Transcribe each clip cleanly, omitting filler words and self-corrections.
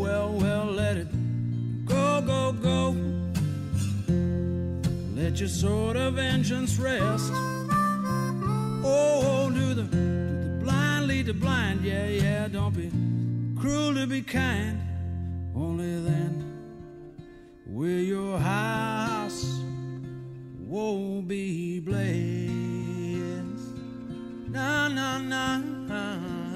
well, let it go, go, go. Let your sword of vengeance rest. Oh, do the blind lead the blind, yeah, yeah. Don't be cruel to be kind. Only then will your house won't be blazed. Na, na, na, na.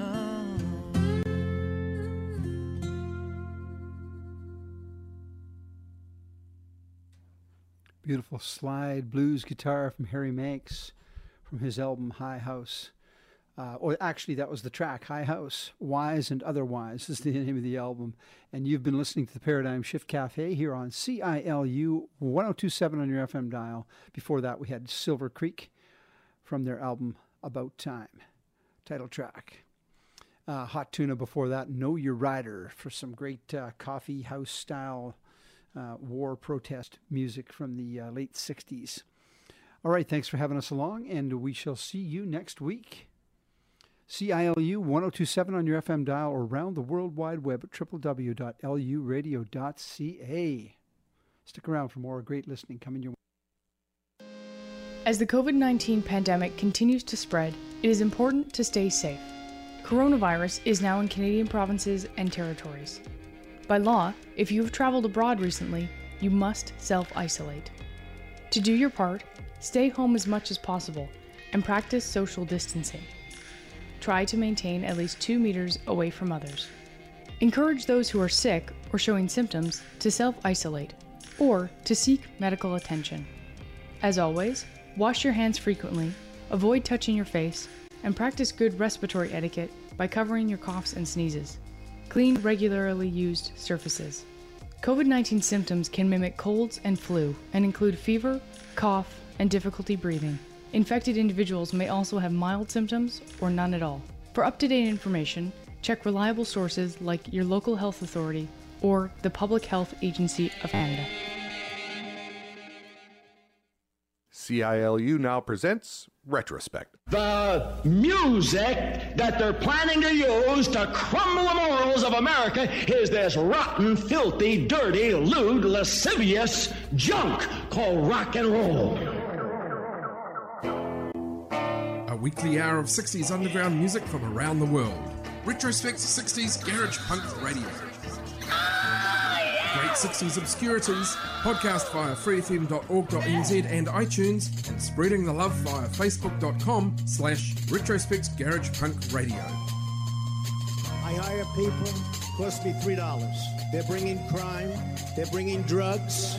Beautiful slide blues guitar from Harry Manx from his album High House. Or actually, that was the track, High House. Wise and Otherwise is the name of the album. And you've been listening to the Paradigm Shift Cafe here on CILU 1027 on your FM dial. Before that, we had Silver Creek from their album About Time, title track. Hot Tuna before that, Know Your Rider, for some great coffee house style war protest music from the late 60s. All right, thanks for having us along, and we shall see you next week. CILU 1027 on your FM dial or around the World Wide Web at www.luradio.ca. Stick around for more great listening coming your way. As the COVID-19 pandemic continues to spread, it is important to stay safe. Coronavirus is now in Canadian provinces and territories. By law, if you have traveled abroad recently, you must self-isolate. To do your part, stay home as much as possible and practice social distancing. Try to maintain at least 2 meters away from others. Encourage those who are sick or showing symptoms to self-isolate or to seek medical attention. As always, wash your hands frequently, avoid touching your face, and practice good respiratory etiquette by covering your coughs and sneezes. Clean regularly used surfaces. COVID-19 symptoms can mimic colds and flu and include fever, cough, and difficulty breathing. Infected individuals may also have mild symptoms or none at all. For up-to-date information, check reliable sources like your local health authority or the Public Health Agency of Canada. CILU now presents Retrospect. The music that they're planning to use to crumble the morals of America is this rotten, filthy, dirty, lewd, lascivious junk called rock and roll. A weekly hour of 60s underground music from around the world. Retrospect 60s Garage Punk Radio. Great 60s obscurities, podcast via freefm.org.nz and iTunes, and spreading the love via facebook.com/Retrospect Garage Punk Radio. I hire people, cost me $3. They're bringing crime, they're bringing drugs.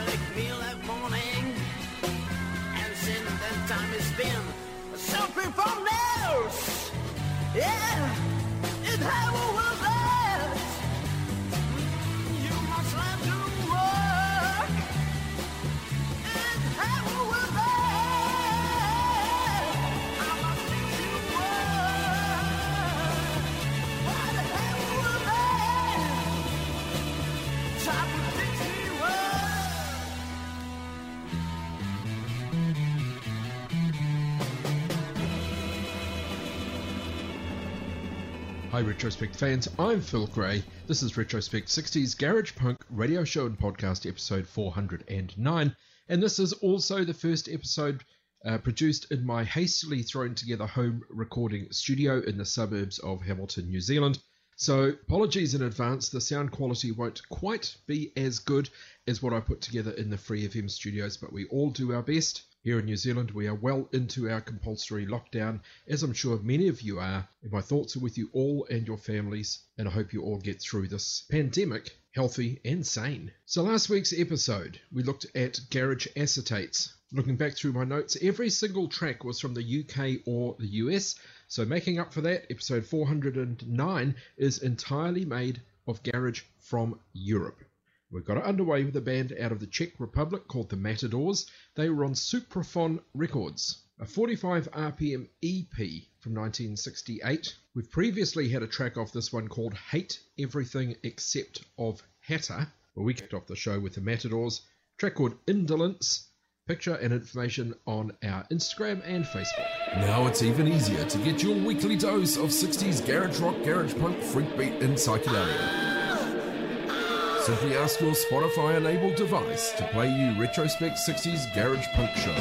daily meal that morning. And since that time it's been suffering from nails. Yeah, it never will last. You must learn to work. It never will last. I must make you work. Why the hell will last? Time to fix me Hi Retrospect fans, I'm Phil Gray. This is Retrospect 60s Garage Punk radio show and podcast episode 409, and this is also the first episode produced in my hastily thrown together home recording studio in the suburbs of Hamilton, New Zealand. So apologies in advance, the sound quality won't quite be as good as what I put together in the Free FM studios, but we all do our best. Here in New Zealand, we are well into our compulsory lockdown, as I'm sure many of you are, and my thoughts are with you all and your families, and I hope you all get through this pandemic healthy and sane. So last week's episode, we looked at garage acetates. Looking back through my notes, every single track was from the UK or the US, so making up for that, episode 409 is entirely made of garage from Europe. We got it underway with a band out of the Czech Republic called the Matadors. They were on Supraphon Records, a 45 RPM EP from 1968. We've previously had a track off this one called Hate Everything Except of Hatter, where we kicked off the show with the Matadors. A track called Indolence. Picture and information on our Instagram and Facebook. Now it's even easier to get your weekly dose of 60s garage rock, garage punk, freak beat and psychedelia. Simply ask your Spotify-enabled device to play you Retrospect 60s Garage Punk Show.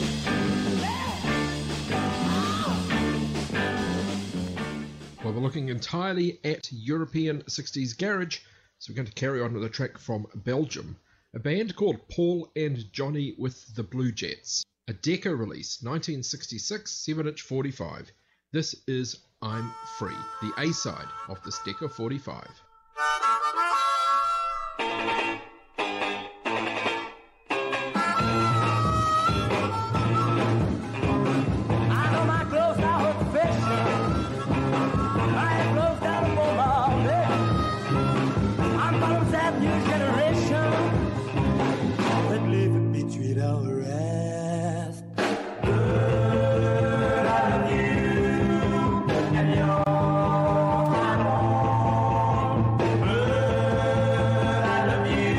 Well, we're looking entirely at European 60s garage, so we're going to carry on with a track from Belgium. A band called Paul and Johnny with the Blue Jets. A Decca release, 1966, 7-inch 45. This is I'm Free, the A-side of this Decca 45. I love you.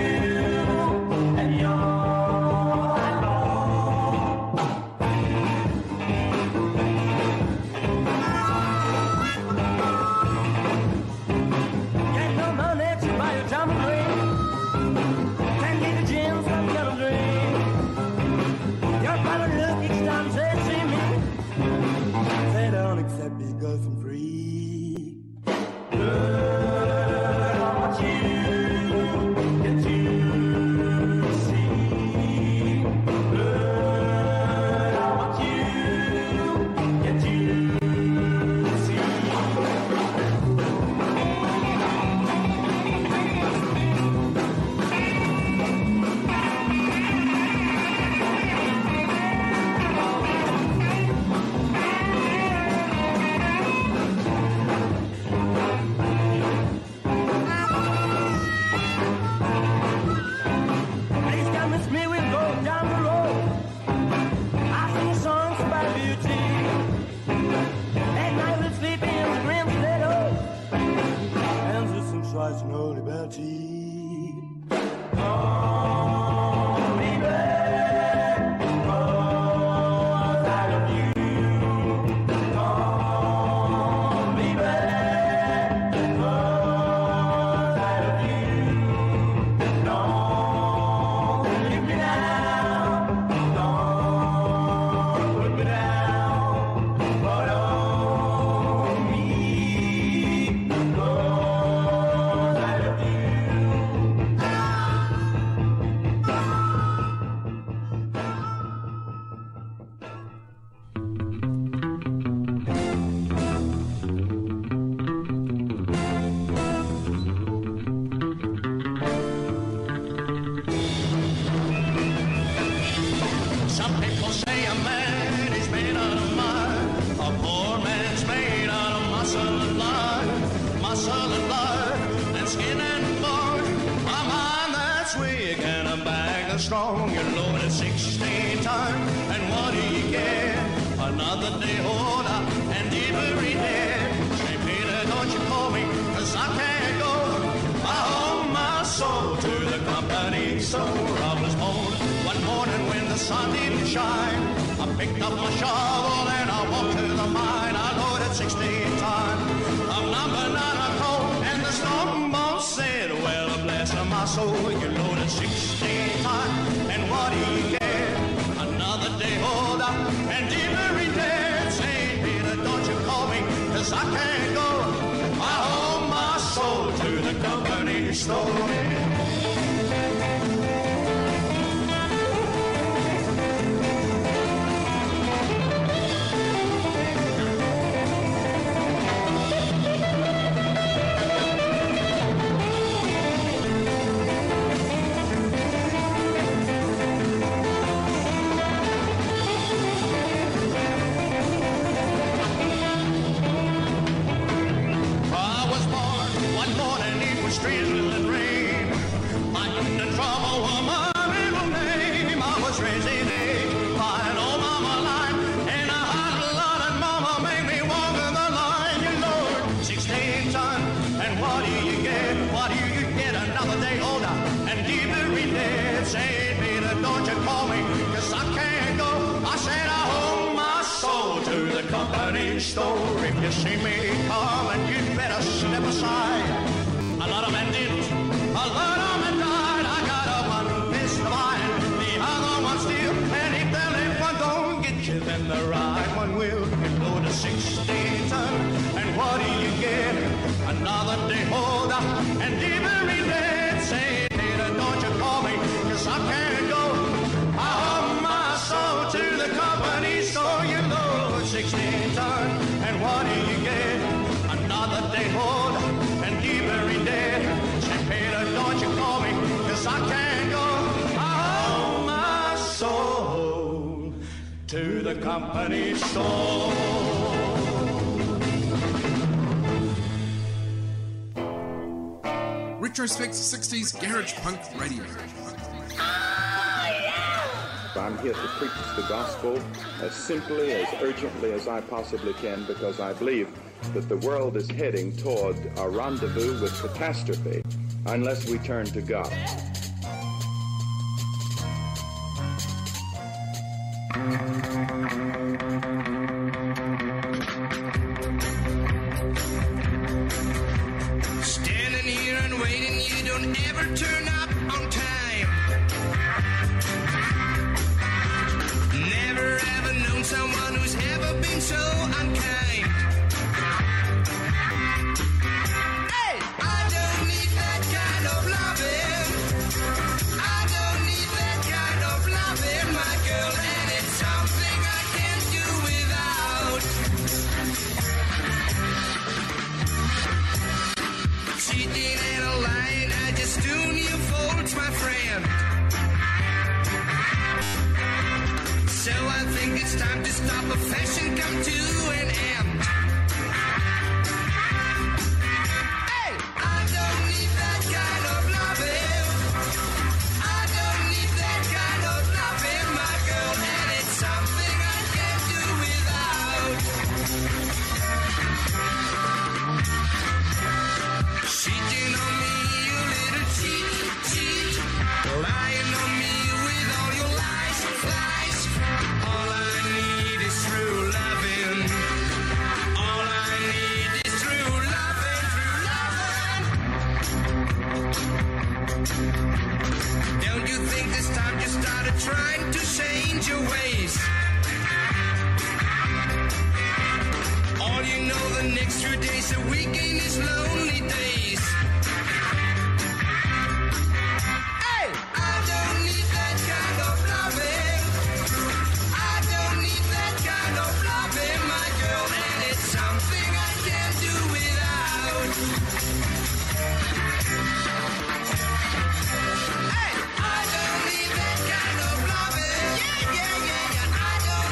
A man is made out of mud. A poor man's made out of muscle and blood. Muscle and blood and skin and bone. A mind that's weak and a bag that's strong. You're loaded 16 times, and what do you get? Another day older and deeper in debt. St. Peter, don't you call me, 'cause I can't go. I owe my soul to the company store. I was born one morning when the sun didn't shine. I picked up my shovel and I walked to the mine. I loaded 16 times. I'm number 9 a coal, and the storm boss said, well, bless my soul, you loaded 16 times, and what do you get? Another day older and deeper in debt. St. Peter, don't you call me, 'cause I can't go. I owe my soul to the company store. Drizzling rain, fighting the trouble was my middle name. I was raised in age by an old mama line, and I had a lot of mama made me walk on the line. You Lord, 16 tons, and what do you get? What do you get? Another day older and deeper in debt. St. Peter, don't you call me, 'cause I can't go. I said I owe my soul to the company store. If you see me coming, you'd better step aside. A lot of men didn't, a lot of men died. I got a one piece of iron, the other one steel. And if the left one don't get you, then the right one will. You go to 16 tons, and what do you get? Another day older and deeper in debt. Say, Peter, don't you call me, 'cause I can't go. I owe my soul to the company store. You load 16 tons, and what do you get? Another day older and deeper in debt. St. Peter, don't you call me, 'cause I can't go. I owe my soul to the company store. Retrospect 60s Garage Punk Radio. I'm here to preach the gospel as simply, as urgently as I possibly can, because I believe that the world is heading toward a rendezvous with catastrophe unless we turn to God. Standing here and waiting, you don't ever turn up on time. Never ever known someone who's ever been so unkind. Hey, I don't need that kind of loving. I don't need that kind of loving, my girl, and it's something I can't do without. Cheating and a lying, I just tune your faults, my friend. So I think it's time to stop a fashion come to an end. Hey, I don't need that kind of loving. I don't need that kind of loving, my girl, and it's something I can't do without. Cheating on me, you little cheat. Lying on me with all your lies. All I need is true loving. All I need is true loving, Don't you think this time you started trying to change your ways? All you know, the next few days, a weekend is lonely days. Hey, I don't need that kind of loving. I don't need that kind of loving, my girl, and it's something I can't do without. Hey, I don't need that kind of loving. Yeah. I don't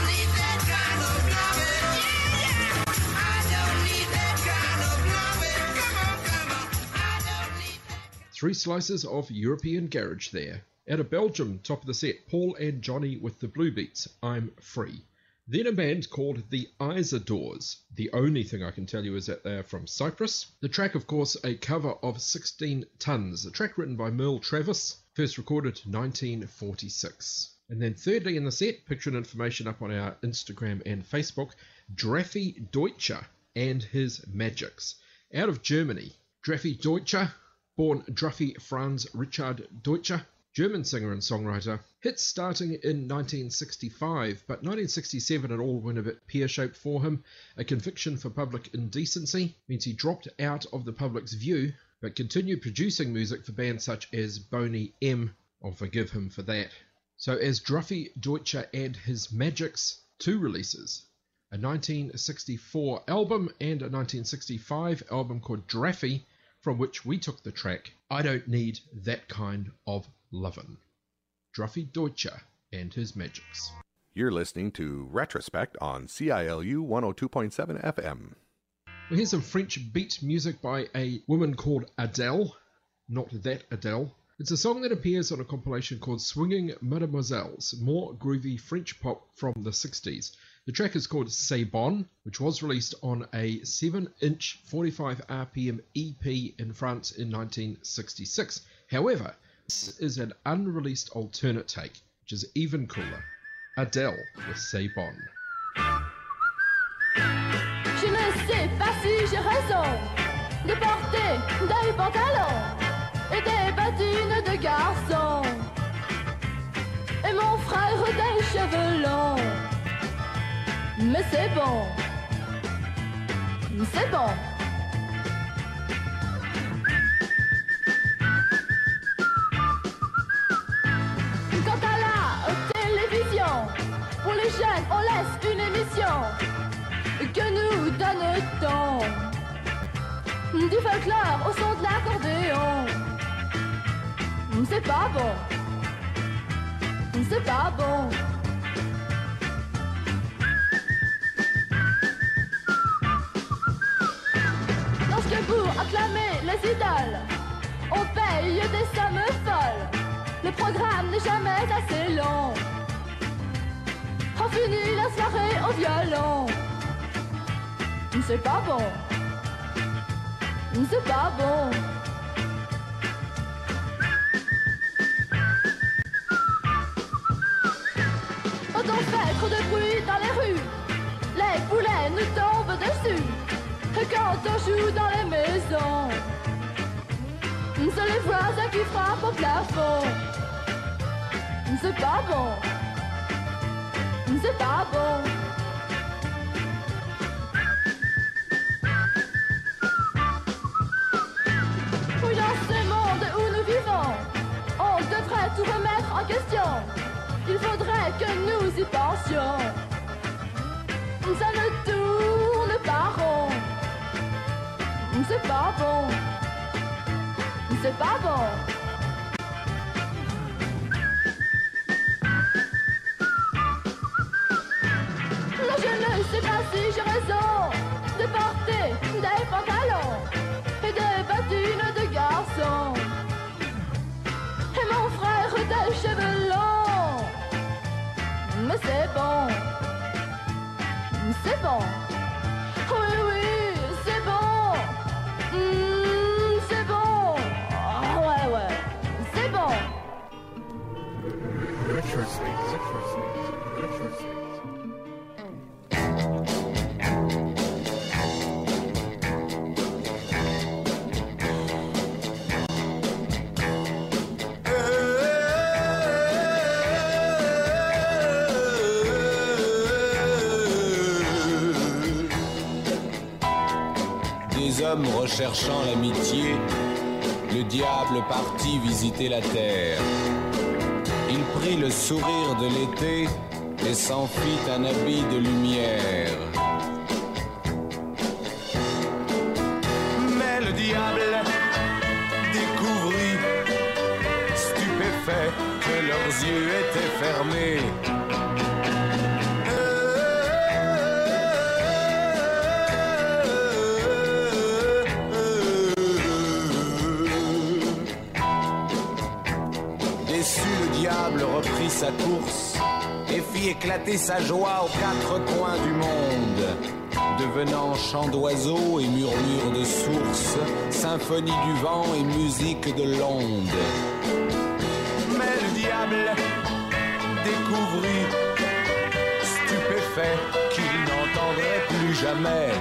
3 slices of European garage there. Out of Belgium, top of the set, Paul and Johnny with the Blue Beats, I'm Free. Then a band called the Isadores. The only thing I can tell you is that they are from Cyprus. The track, of course, a cover of 16 Tons, a track written by Merle Travis, first recorded 1946. And then thirdly in the set, picture and information up on our Instagram and Facebook, Draffy Deutscher and his Magics. Out of Germany, Draffy Deutscher, born Draffy Franz Richard Deutscher, German singer and songwriter, hits starting in 1965, but 1967 it all went a bit pear-shaped for him. A conviction for public indecency means he dropped out of the public's view, but continued producing music for bands such as Boney M. I'll forgive him for that. So as Draffy Deutscher and his Magics, 2 releases, a 1964 album and a 1965 album called Draffy, from which we took the track, I Don't Need That Kind of Lovin'. Draffy Deutscher and his Magics. You're listening to Retrospect on CILU 102.7 FM. Well, here's some French beat music by a woman called Adele. Not that Adele. It's a song that appears on a compilation called Swinging Mademoiselles, more groovy French pop from the 60s. The track is called C'est Bon, which was released on a 7-inch 45 RPM EP in France in 1966. However, this is an unreleased alternate take, which is even cooler. Adele with C'est Bon. Je ne sais pas si j'ai raison de porter des pantalons et des bottines de garçon et mon frère des cheveux longs. Mais c'est bon, c'est bon. Quant à la télévision, pour les jeunes on laisse une émission que nous donne-t-on du folklore au son de l'accordéon. C'est pas bon, c'est pas bon. Lorsque pour acclamer les idoles, on paye des sommes folles, le programme n'est jamais assez long. On finit la soirée au violon. C'est pas bon, c'est pas bon. Quand on fait trop de bruit dans les rues, les poulets nous tombent dessus. Et quand on joue dans les maisons, c'est les voisins qui frappent au plafond. C'est pas bon, c'est pas bon. Oui, dans ce monde où nous vivons, on devrait tout remettre en question. Il faudrait que nous y pensions. Ça ne tourne pas rond. C'est pas bon. C'est pas bon. Non, je ne sais pas si j'ai raison de porter des pantalons et des bottines de garçon et mon frère des cheveux longs. Mais c'est bon, c'est bon. Oui, oui, c'est bon. C'est bon. Oh, ouais, ouais, c'est bon. Des hommes recherchant l'amitié, le diable partit visiter la terre. Il prit le sourire de l'été et s'en fit un habit de lumière. Mais le diable découvrit, stupéfait, que leurs yeux étaient fermés. sa course et fit éclater sa joie aux quatre coins du monde, devenant chant d'oiseaux et murmure de sources, symphonie du vent et musique de l'onde. Mais le diable découvrit, stupéfait, qu'il n'entendrait plus jamais.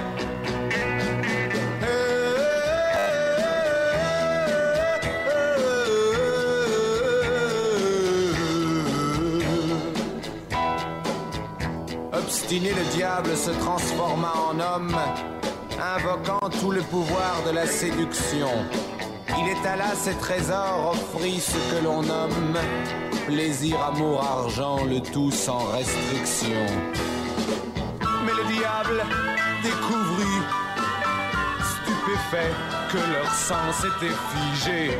Obstiné, le diable se transforma en homme, invoquant tout le pouvoir de la séduction. Il étala ses trésors, offrit ce que l'on nomme plaisir, amour, argent, le tout sans restriction. Mais le diable découvrit, stupéfait, que leur sens était figé.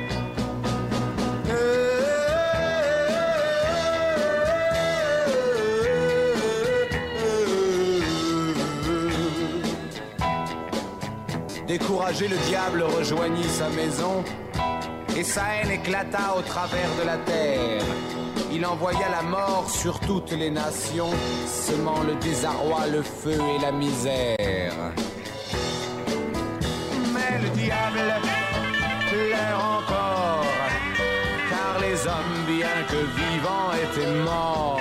Découragé, le diable rejoignit sa maison et sa haine éclata au travers de la terre. Il envoya la mort sur toutes les nations, semant le désarroi, le feu et la misère. Mais le diable pleure encore, car les hommes, bien que vivants, étaient morts.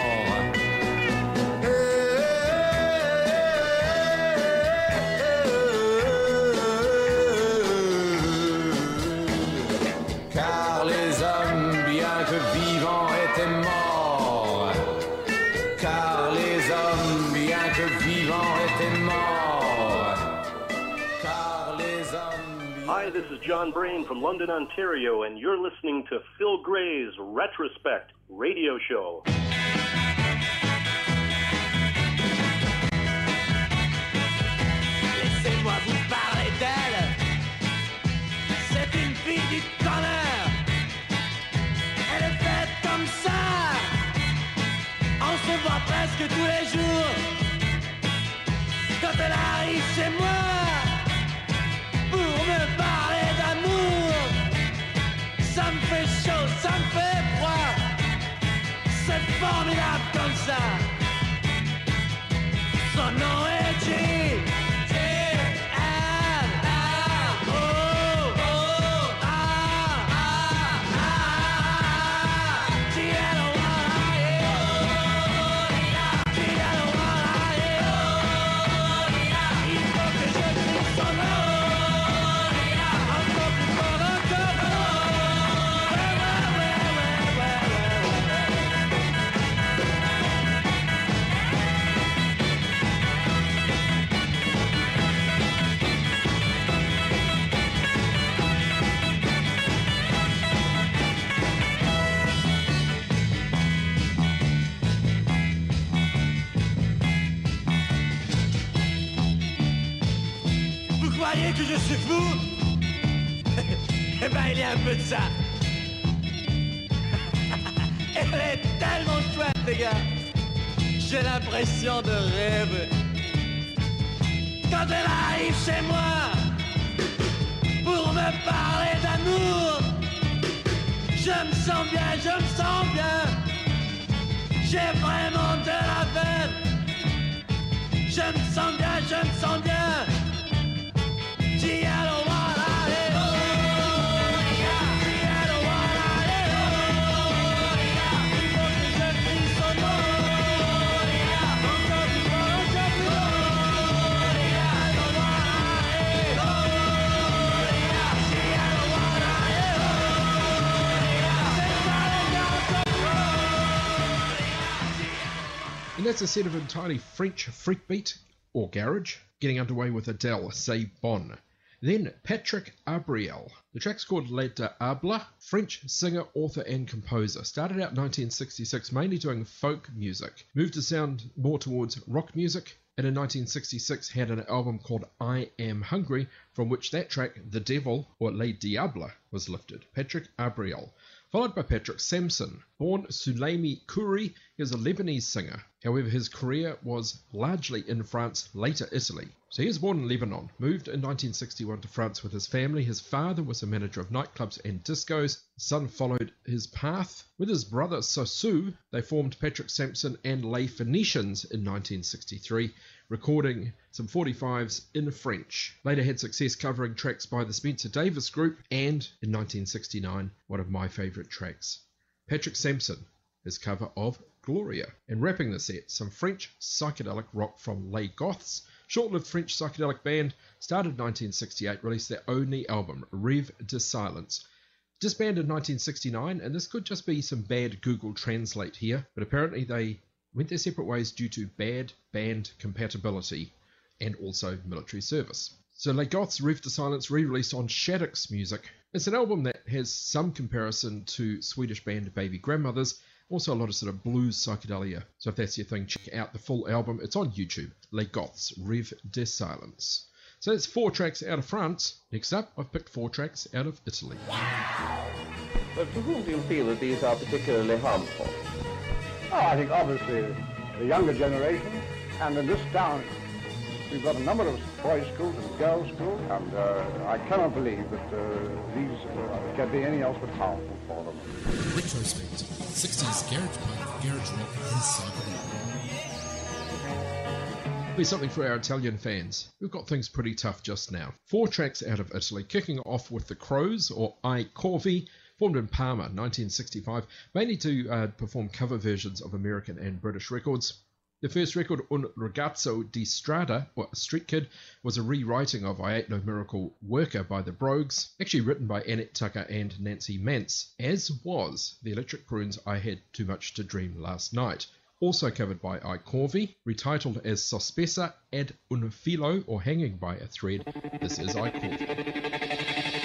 Hi, this is John Brain from London, Ontario, and you're listening to Phil Gray's Retrospect radio show. Laissez-moi vous parler d'elle. C'est une fille du tonnerre. Elle est faite comme ça. On se voit presque tous les jours. Quand elle arrive chez moi pour me parler d'amour, ça me fait chaud, ça me fait froid. C'est formidable comme ça. Son nom est G. Que je suis fou. Eh ben il y a un peu de ça. Elle est tellement chouette, les gars. J'ai l'impression de rêver. Quand elle arrive chez moi pour me parler d'amour, je me sens bien, je me sens bien. J'ai vraiment de la veine. Je me sens bien, je me sens bien. And that's a set of entirely French freakbeat, or garage, getting underway with Adele, C'est Bon. Then Patrick Abriel. The track's called Le Diable, French singer, author and composer. Started out in 1966 mainly doing folk music, moved to sound more towards rock music, and in 1966 had an album called I Am Hungry, from which that track, The Devil, or Le Diable, was lifted. Patrick Abriel. Followed by Patrick Sampson, Born Sulaimi Khoury, he was a Lebanese singer. However, his career was largely in France, later Italy. So he was born in Lebanon, moved in 1961 to France with his family. His father was a manager of nightclubs and discos. His son followed his path. With his brother Sossou, they formed Patrick Sampson and Les Phoenicians in 1963, recording some 45s in French. Later had success covering tracks by the Spencer Davis Group, and in 1969, one of my favourite tracks, Patrick Sampson, his cover of Gloria. And wrapping the set, some French psychedelic rock from Les Goths, short-lived French psychedelic band, started in 1968, released their only album, Rêve de Silence. Disbanded in 1969, and this could just be some bad Google Translate here, but apparently they went their separate ways due to bad band compatibility and also military service. So Les Goths' Rêve de Silence re-released on Shaddix Music. It's an album that has some comparison to Swedish band Baby Grandmothers, also a lot of sort of blues psychedelia. So if that's your thing, check out the full album. It's on YouTube. Les Goths' Rêve de Silence. So that's 4 tracks out of France. Next up, I've picked 4 tracks out of Italy. But to whom do you feel that these are particularly harmful? Oh, I think obviously the younger generation, and in this town we've got a number of boys' schools and girls' schools, and I cannot believe that these can be anything else but harmful for them. Retrospect, 60s garage punk, garage rock and psychedelic. Be something for our Italian fans. We've got things pretty tough just now. 4 tracks out of Italy, kicking off with the Crows, or I Corvi, formed in Parma, 1965, mainly to perform cover versions of American and British records. The first record, Un Ragazzo di Strada, or Street Kid, was a rewriting of I Ain't No Miracle Worker by the Brogues, actually written by Annette Tucker and Nancy Mantz, as was the Electric Prunes' I Had Too Much to Dream Last Night. Also covered by I Corvi, retitled as Sospesa ad un filo, or Hanging by a Thread. This is I Corvi.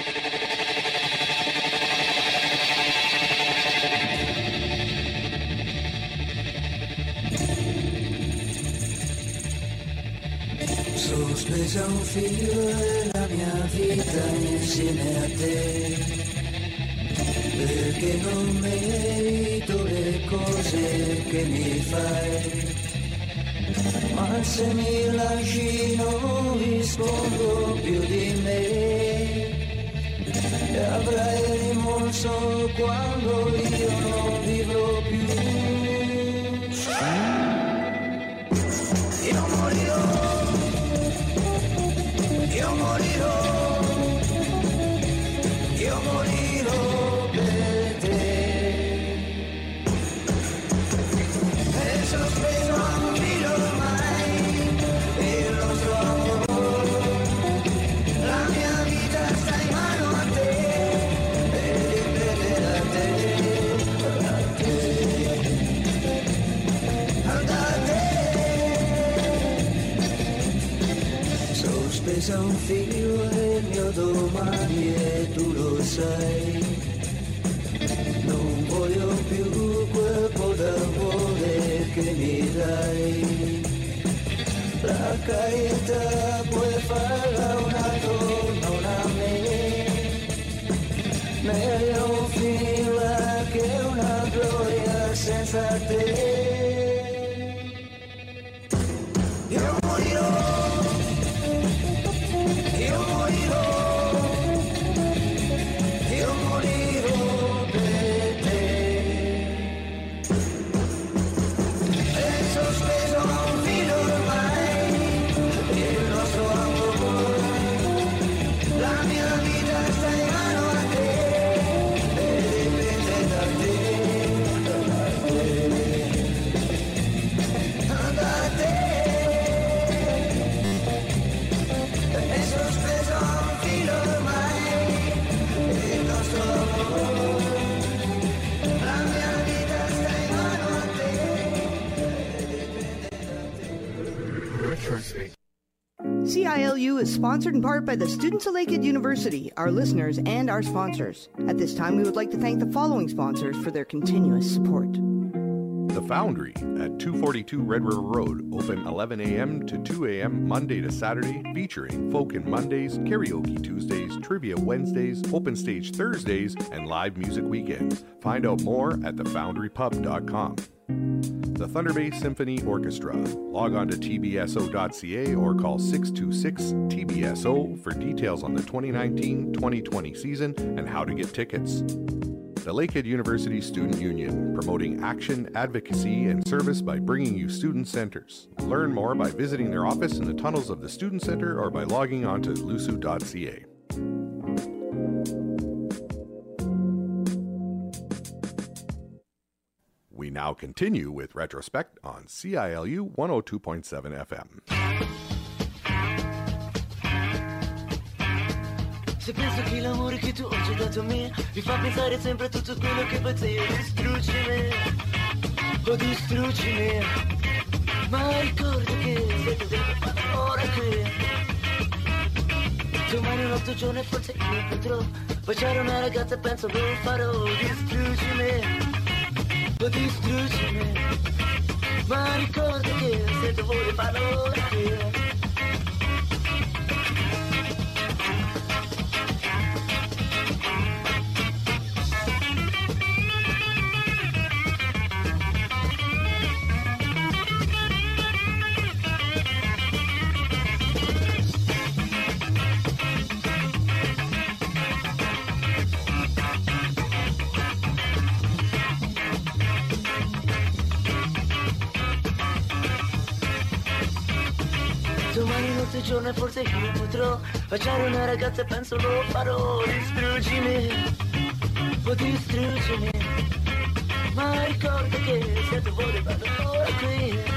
Sospesa un filo e la mia vita insieme a te, perché non merito le cose che mi fai, ma se mi lasci non rispondo più di me, e avrai rimorso quando io non vivrò più. Io morirò. Io morirò per te, e sospeso a un filo ormai, il nostro amore, la mia vita sta in mano a te, e dipende da te, sospesa un filo è il mio domani e tu lo sai, non voglio più quel po' d'amore che mi dai, la carità puoi farla un altro, non a me, meglio finirla che una gloria senza te. Io morirò. Io morirò per te, e sospeso a un filo ormai, il nostro amore, la mia vita sta in mano a te, e dipende da te, e sospeso a un filo ormai. CILU is sponsored in part by the students of Lakehead University, our listeners, and our sponsors. At this time, we would like to thank the following sponsors for their continuous support. The Foundry at 242 Red River Road, open 11 a.m. to 2 a.m. Monday to Saturday, featuring Folk in Mondays, Karaoke Tuesdays, Trivia Wednesdays, Open Stage Thursdays, and live music weekends. Find out more at thefoundrypub.com. The Thunder Bay Symphony Orchestra. Log on to tbso.ca or call 626-TBSO for details on the 2019-2020 season and how to get tickets. The Lakehead University Student Union, promoting action, advocacy, and service by bringing you student centers. Learn more by visiting their office in the tunnels of the Student Center or by logging on to lusu.ca. We now continue with Retrospect on CILU 102.7 FM. Se penso che l'amore che tu oggi hai dato a me mi fa pensare sempre a tutto quello che facevi. Distruggi me, oh distruggi me, ma ricordo che sei tu dentro ora qui. Domani un altro giorno e forse io potrò baciare una ragazza e penso lo farò. Distruggi me, oh distruggi me, ma ricordo che se tu vuoi farlo ora qui. Giorno e forse io potrò baciare una ragazza e penso lo farò. Distruggimi, oh distruggimi, ma ricorda che se tu vuoi vado ora qui.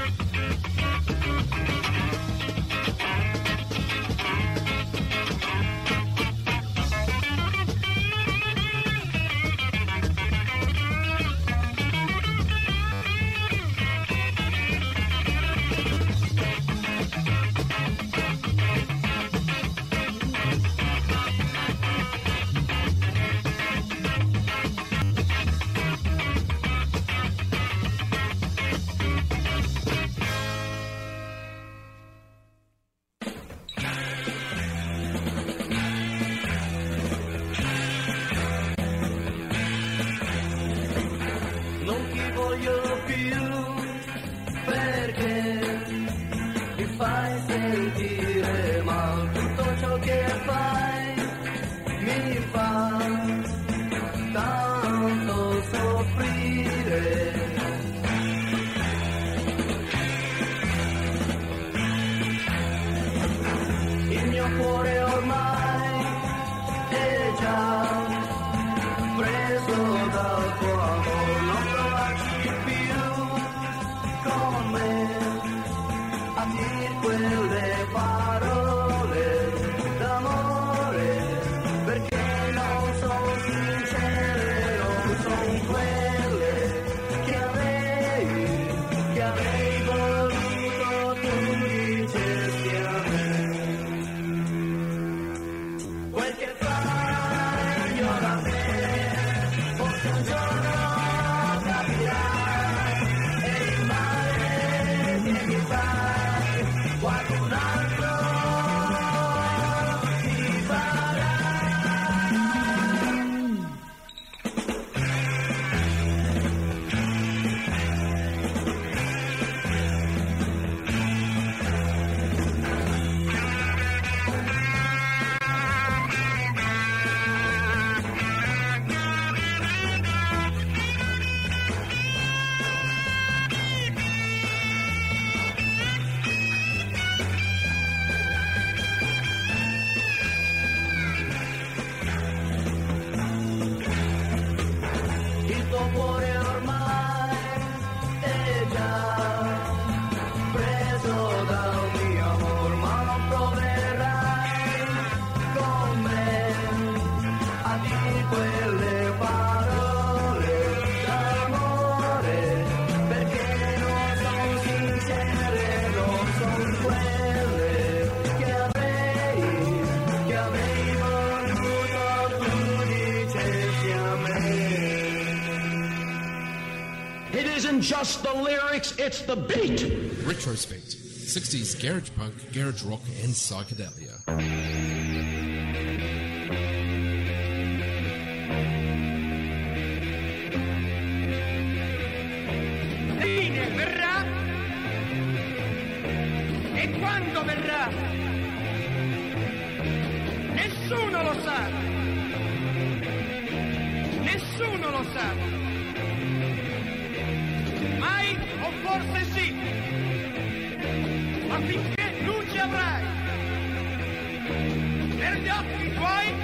just the lyrics, it's the beat. Retrospect, 60s garage punk, garage rock and psychedelia. Fine verrà, e quando verrà nessuno lo sa, nessuno lo sa, mai o forse sì, ma finché luce avrai per gli occhi tuoi,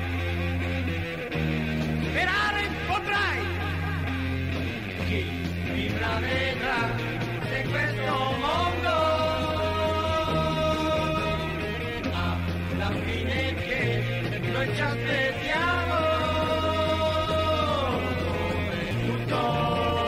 sperare potrai. Chi vivrà vedrà se questo mondo ha la fine che noi ci aspettiamo, come tutto.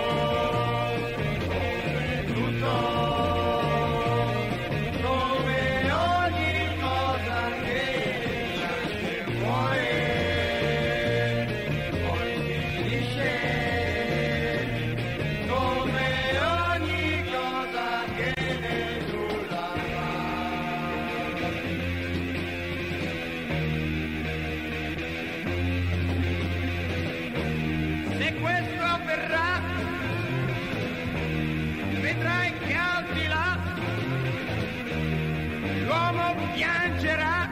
Piangerà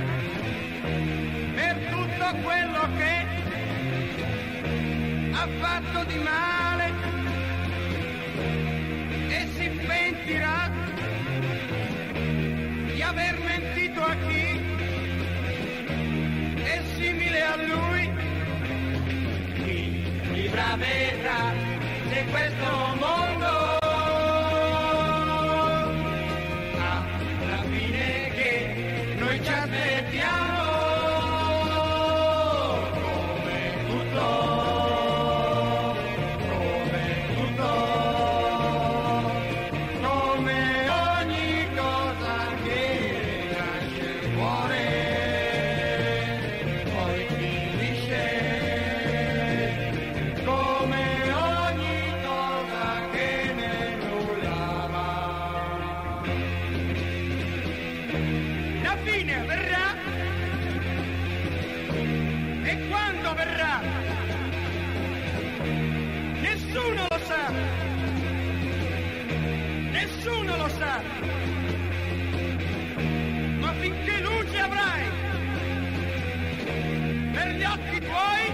per tutto quello che ha fatto di male e si pentirà di aver mentito a chi è simile a lui. Chi vivrà vedrà se questo mondo ci aspettiamo, come tutto, come ogni cosa che nasce e muore, poi finisce, come ogni cosa che nel nulla va. La fine verrà, e quando verrà nessuno lo sa, nessuno lo sa, ma finché luce avrai per gli occhi tuoi,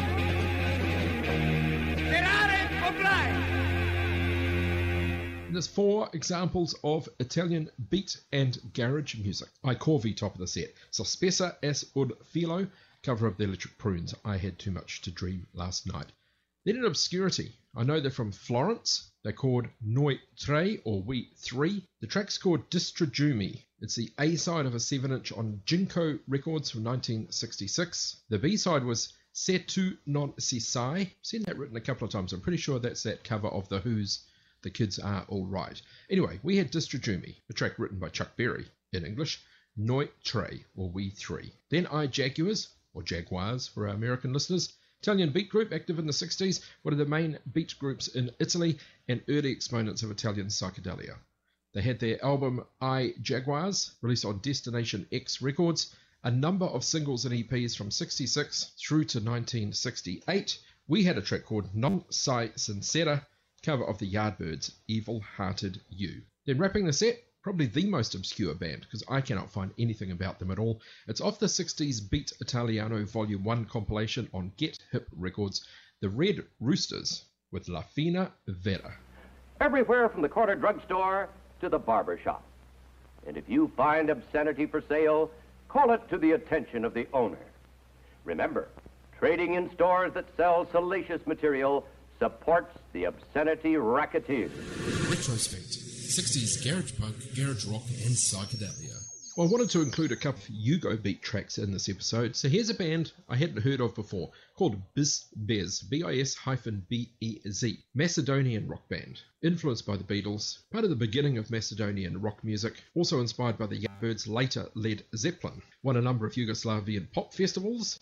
sperare potrai. There's 4 examples of Italian beat and garage music. I corvi top of the set. Sospesa es un filo, cover of the Electric Prunes. I had too much to dream last night. Then in obscurity, I know they're from Florence. They're called Noi Tre, or We Three. The track's called Distragumi. It's the A-side of a 7-inch on Jinko Records from 1966. The B-side was Se tu non si sai. I've seen that written a couple of times. I'm pretty sure that's that cover of The Who's The Kids Are All Right. Anyway, we had Distragumi, a track written by Chuck Berry, in English, Noi Tre, or We Three. Then I Jaguars, or Jaguars for our American listeners, Italian beat group active in the 60s, one of the main beat groups in Italy and early exponents of Italian psychedelia. They had their album I Jaguars, released on Destination X Records, a number of singles and EPs from 66 through to 1968. We had a track called Non Sai Sincera, cover of the Yardbirds' Evil Hearted You. Then wrapping the set, probably the most obscure band, because I cannot find anything about them at all. It's off the 60s Beat Italiano Volume 1 compilation on Get Hip Records, The Red Roosters with La Fina Vera. Everywhere from the corner drugstore to the barber shop. And if you find obscenity for sale, call it to the attention of the owner. Remember, trading in stores that sell salacious material supports the obscenity racketeer. Retrospect, 60s garage punk, garage rock and psychedelia. Well, I wanted to include a couple of Yugo beat tracks in this episode, so here's a band I hadn't heard of before, called Bis-Bez, B-I-S-B-E-Z, Macedonian rock band, influenced by the Beatles, part of the beginning of Macedonian rock music, also inspired by the Yardbirds, later Led Zeppelin, won a number of Yugoslavian pop festivals.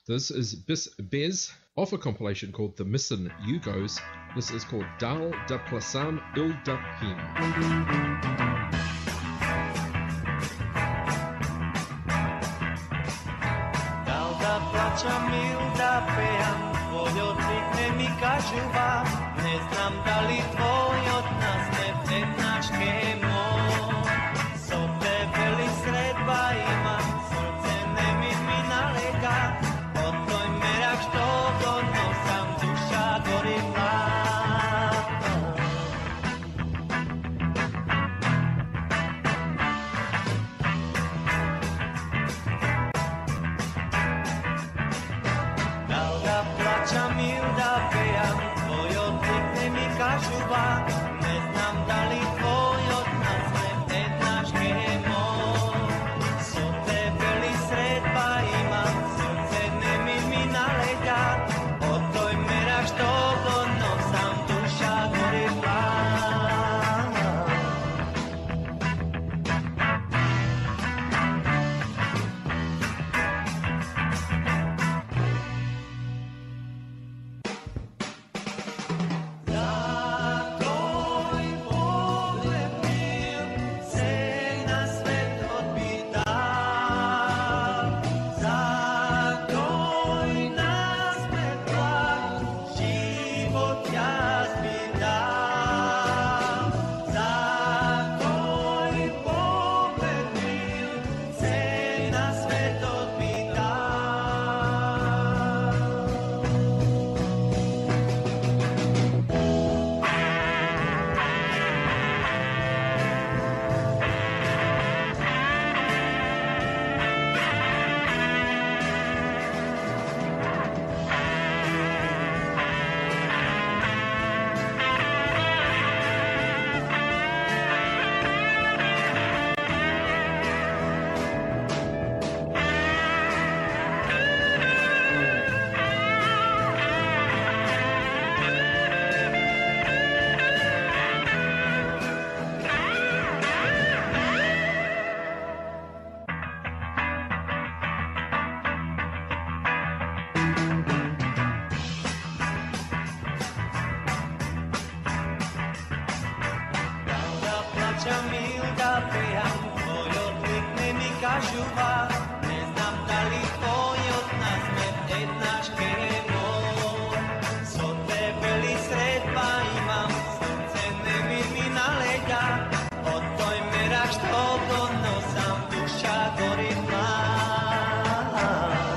This is Bis Bez off a compilation called The Missin Yugos. This is called Dal de Plasam Il Dapim. Milda peam, tvoj odlikne mi kažuva, ne znam da li tvoj od nas ne prednaš kemo. So tebe li sredba ima, srce ne mi nalega, od toj merak što donosam, duša gori hladno. Plaćam ili da pejam, tvoj odlikne mi kažuva, ne znam da li tvoj od nas ne prednaš kemo. So tebe li sredba imam, srce ne mi nalega, od toj merak što donosam, duša gori hladno. Plaćam ili da pejam, tvoj odlikne mi kažuva, ne znam da li tvoj od nas ne prednaš kemo. So tebe li sredba imam, srce ne mi nalega, od toj merak što donosam, duša gori hladno.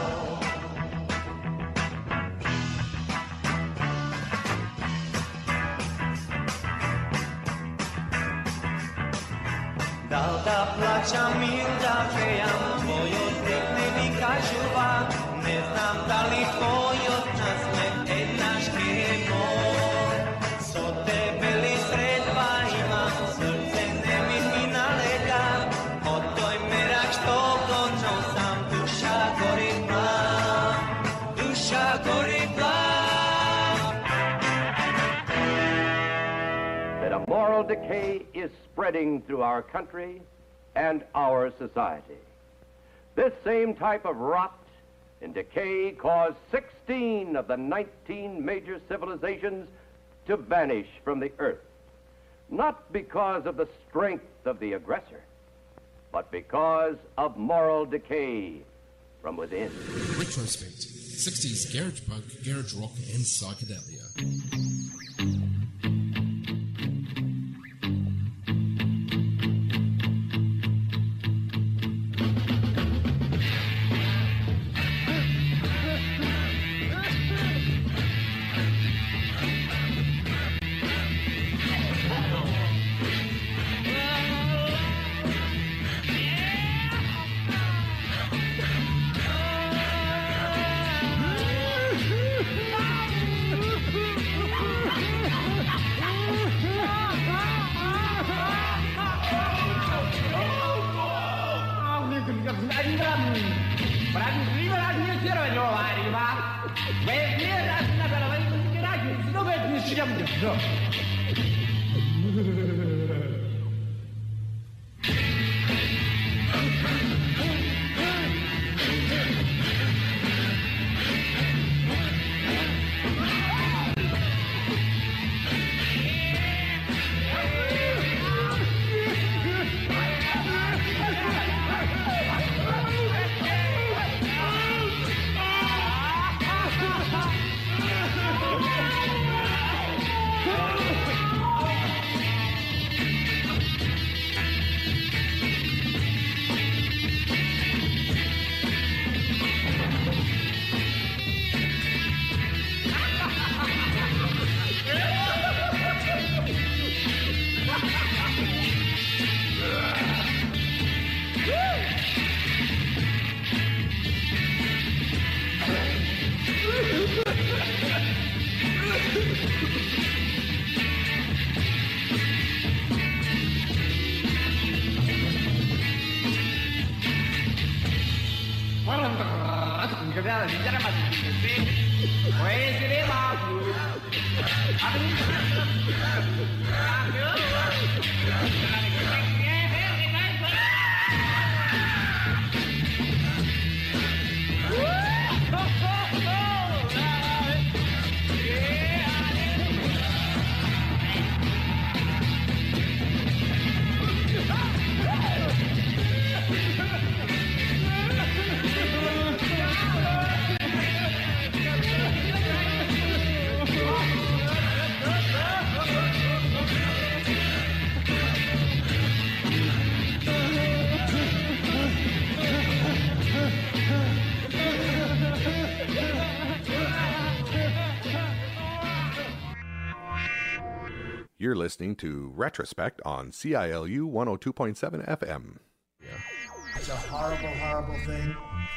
Da plaćam ili da pejam, tvoj odlikne mi kažuva, ne znam da li tvoj od nas ne prednaš kemo. So tebe li sredba imam, srce ne mi nalega, od toj merak što donosam, duša gori hladno, duša gori hladno. That a moral decay is spreading through our country and our society. This same type of rot and decay caused 16 of the 19 major civilizations to vanish from the earth, not because of the strength of the aggressor, but because of moral decay from within. Retrospect, 60s garage punk, garage rock and psychedelia. You're listening to Retrospect on CILU 102.7 FM. It's a horrible, horrible thing.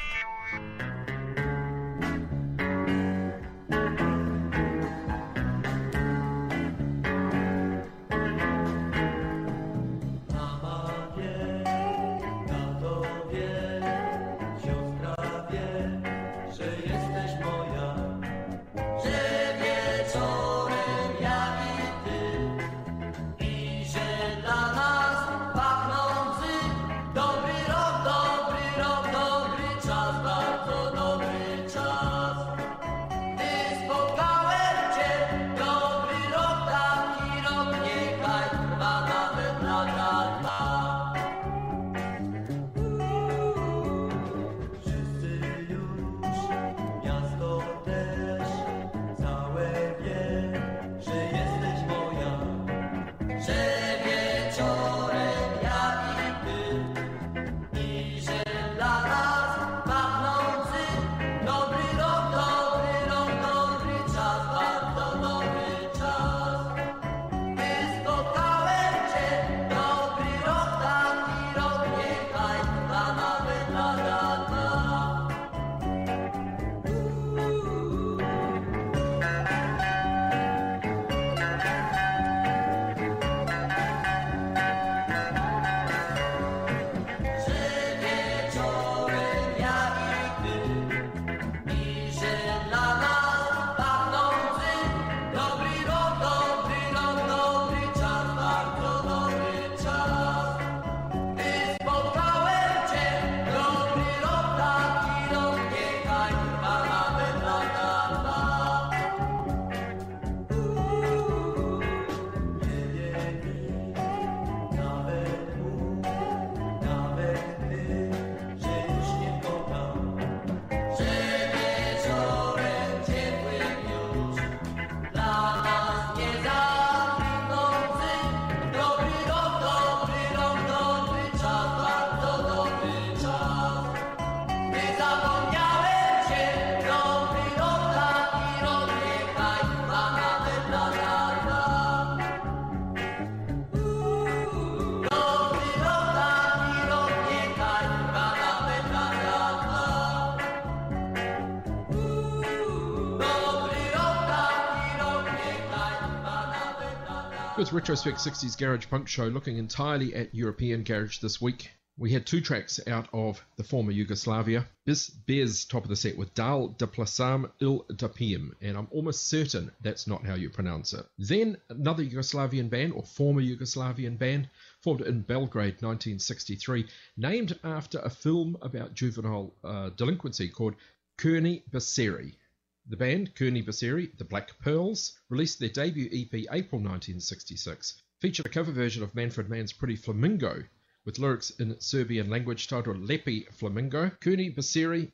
With Retrospect 60s Garage Punk Show looking entirely at European garage this week, we had two tracks out of the former Yugoslavia. Bez, top of the set with Dal de Plasam il Dapim, and I'm almost certain that's not how you pronounce it. Then another Yugoslavian band, or former Yugoslavian band, formed in Belgrade 1963, named after a film about juvenile delinquency called Crni Besery. The band, Crni Besery, the Black Pearls, released their debut EP April 1966, featured a cover version of Manfred Mann's Pretty Flamingo, with lyrics in Serbian language titled Lepi Flamingo. Crni Besery,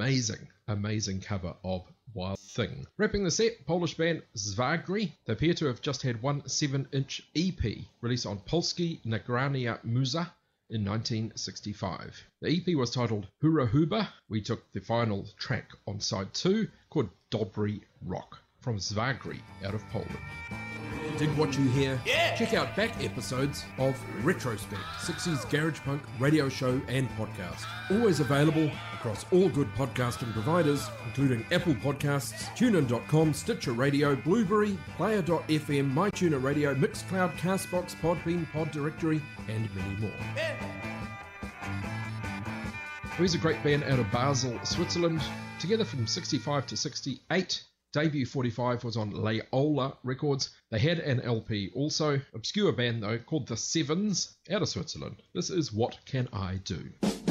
amazing cover of Wild Thing. Wrapping the set, Polish band Zwagri. They appear to have just had one 7-inch EP released on Polski Nagrania Muza in 1965. The EP was titled Hura Huba. We took the final track on side 2 called Dobry Rock from Zwagri out of Poland. Dig what you hear? Yeah! Check out back episodes of Retrospect, 60s Garage Punk radio show and podcast. Always available across all good podcasting providers, including Apple Podcasts, TuneIn.com, Stitcher Radio, Blueberry, Player.fm, MyTuner Radio, Mixcloud, Castbox, Podbean, Pod Directory, and many more. He's a great band out of Basel, Switzerland, together from 65 to 68. Debut 45 was on Leola Records. They had an LP also, obscure band though, called The Sevens, out of Switzerland. This is What Can I Do?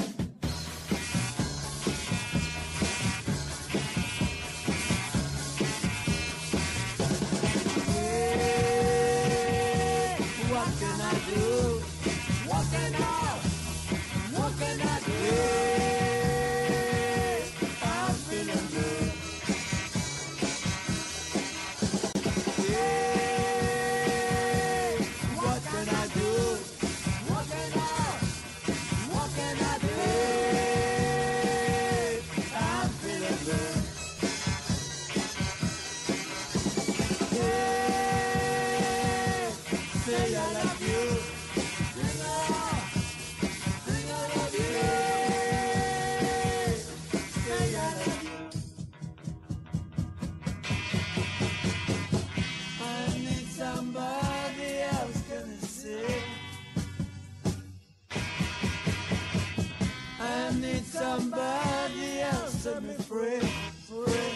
Somebody else set me free, free.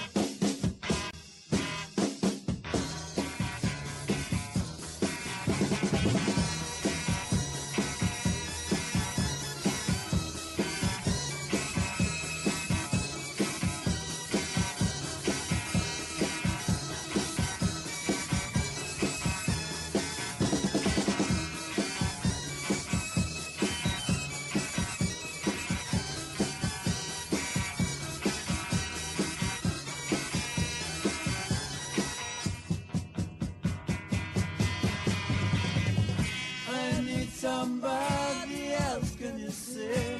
Somebody else, can you see?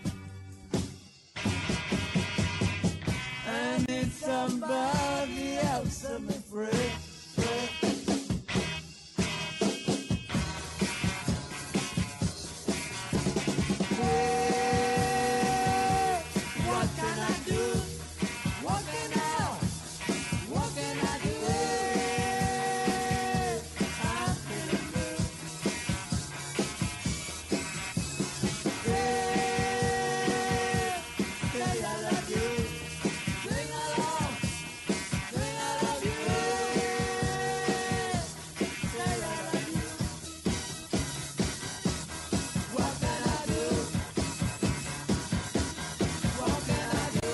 I need somebody else set me free, free. What can I do? What can I do? I'm feeling good. Say I love you. Sing along. Sing I love you. Say I love you. What can I do? What can I do?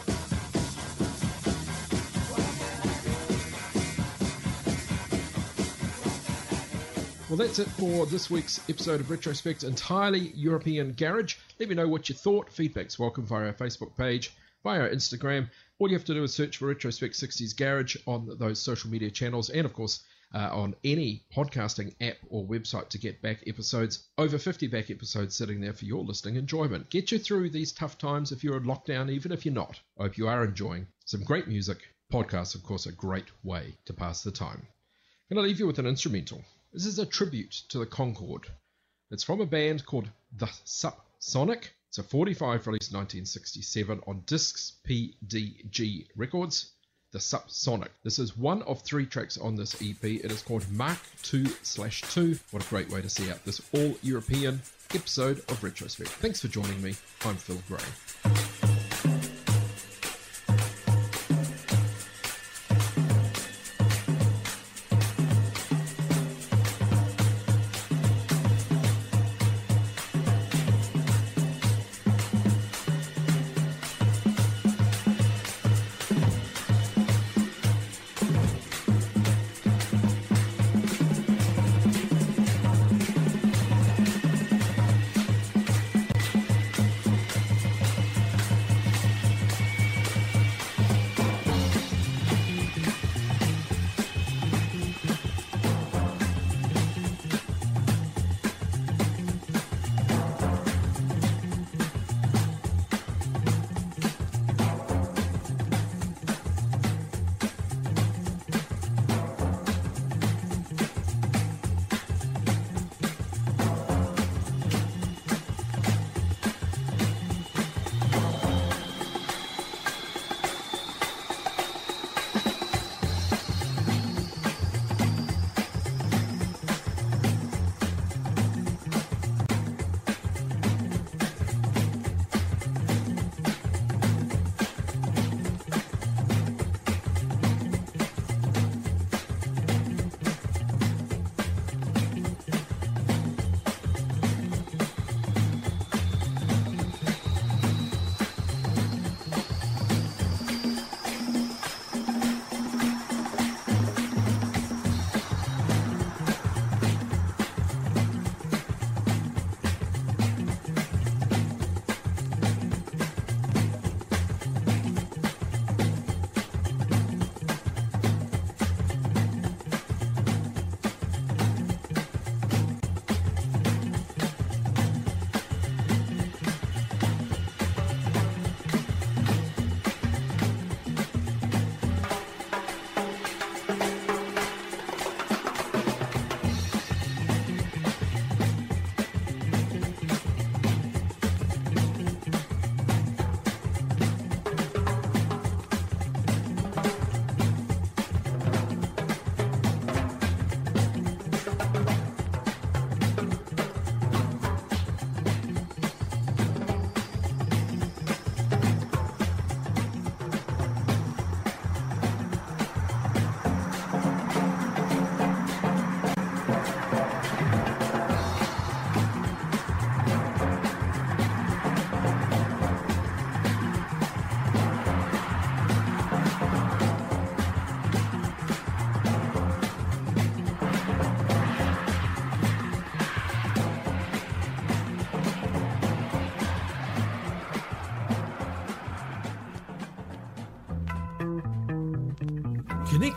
Well, that's it for this week's episode of Retrospect, entirely European Garage. Let me know what you thought. Feedback's welcome via our Facebook page, via our Instagram. All you have to do is search for Retrospect 60s Garage on those social media channels, and of course on any podcasting app or website to get back episodes. Over 50 back episodes sitting there for your listening enjoyment. Get you through these tough times if you're in lockdown, even if you're not. I hope you are enjoying some great music. Podcasts, of course, a great way to pass the time. I'm going to leave you with an instrumental. This is a tribute to the Concorde. It's from a band called The Subsonic. It's a 45 released 1967 on Discs PDG Records. The Subsonic. This is one of 3 tracks on this EP. It is called Mark 2/2. What a great way to see out this all-European episode of Retrospect. Thanks for joining me. I'm Phil Gray.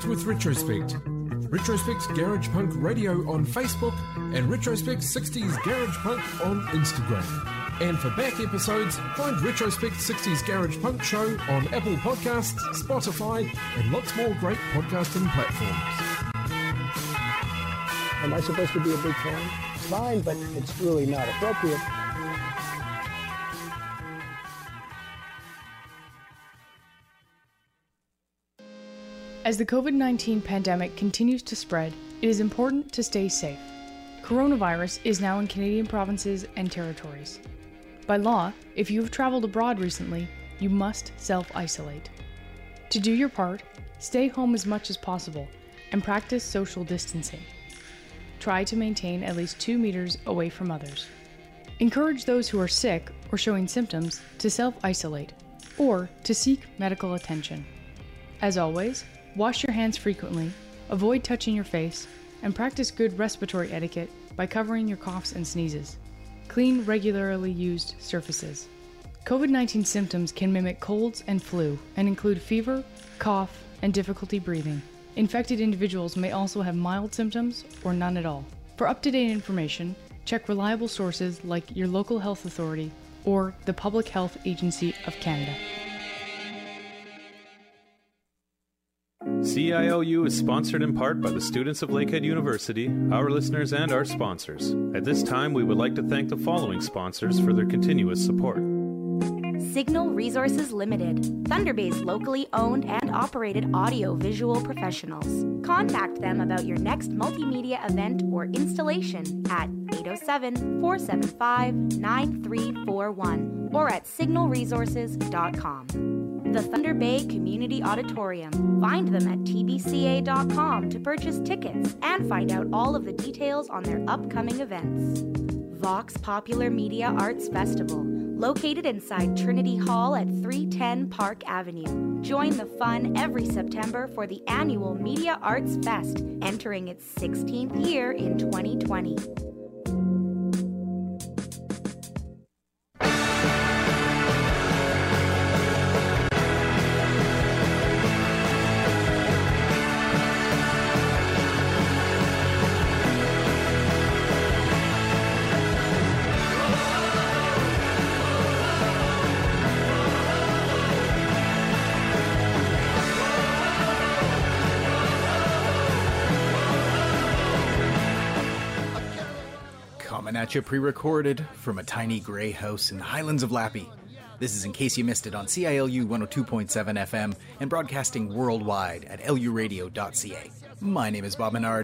Connect with Retrospect. Retrospect Garage Punk Radio on Facebook and Retrospect 60s Garage Punk on Instagram. And for back episodes, find Retrospect 60s Garage Punk Show on Apple Podcasts, Spotify, and lots more great podcasting platforms. Am I supposed to be a big fan? It's fine, but it's really not appropriate. As the COVID-19 pandemic continues to spread, it is important to stay safe. Coronavirus is now in Canadian provinces and territories. By law, if you have traveled abroad recently, you must self-isolate. To do your part, stay home as much as possible and practice social distancing. Try to maintain at least 2 meters away from others. Encourage those who are sick or showing symptoms to self-isolate or to seek medical attention. As always, wash your hands frequently, avoid touching your face, and practice good respiratory etiquette by covering your coughs and sneezes. Clean regularly used surfaces. COVID-19 symptoms can mimic colds and flu and include fever, cough, and difficulty breathing. Infected individuals may also have mild symptoms or none at all. For up-to-date information, check reliable sources like your local health authority or the Public Health Agency of Canada. CILU is sponsored in part by the students of Lakehead University, our listeners, and our sponsors. At this time, we would like to thank the following sponsors for their continuous support. Signal Resources Limited, Thunder Bay's locally owned and operated audio-visual professionals. Contact them about your next multimedia event or installation at 807-475-9341 or at signalresources.com. The Thunder Bay Community Auditorium. Find them at tbca.com to purchase tickets and find out all of the details on their upcoming events. Vox Popular Media Arts Festival, located inside Trinity Hall at 310 Park Avenue. Join the fun every September for the annual Media Arts Fest, entering its 16th year in 2020. At you pre-recorded from a tiny grey house in the Highlands of Lappie. This is in case you missed it on CILU 102.7 FM and broadcasting worldwide at luradio.ca. My name is Bob Menard,